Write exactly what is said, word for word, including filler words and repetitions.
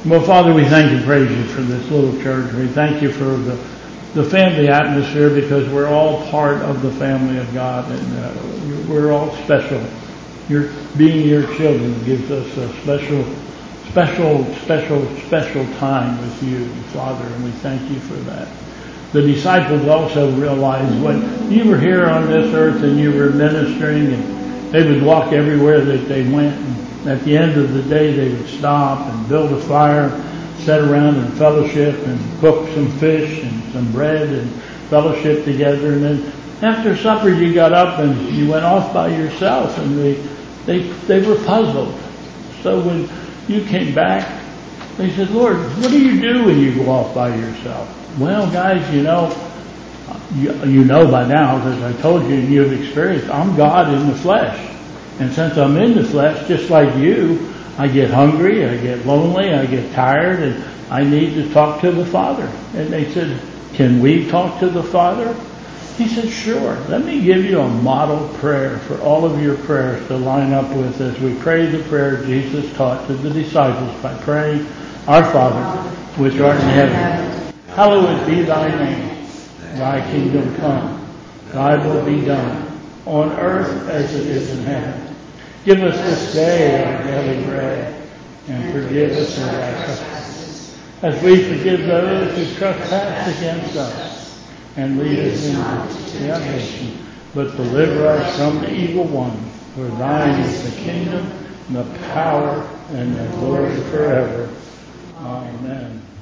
Well, Father, we thank and praise you for this little church. We thank you for the, the family atmosphere, because we're all part of the family of God, and uh, we're all special. Your, being your children gives us a special, special, special, special time with you, Father, and we thank you for that. The disciples also realized when you were here on this earth and you were ministering, and they would walk everywhere that they went, and at the end of the day they would stop and build a fire, sit around and fellowship and cook some fish and some bread and fellowship together, and then after supper you got up and you went off by yourself, and they they they were puzzled. So when you came back, they said, Lord, what do you do when you go off by yourself? Well, guys, you know, you, you know by now, because I told you and you've experienced, I'm God in the flesh. And since I'm in the flesh, just like you, I get hungry, I get lonely, I get tired, and I need to talk to the Father. And they said, can we talk to the Father? He said, sure. Let me give you a model prayer for all of your prayers to line up with as we pray the prayer Jesus taught to the disciples by praying, Our Father, which art in heaven, hallowed be thy name. Thy kingdom come. Thy will be done, on earth as it is in heaven. Give us this day our daily bread, and forgive us our trespasses, as we forgive those who trespass against us. And lead us into temptation, but deliver us from the evil one. For thine is the kingdom, and the power, and the glory forever. Amen.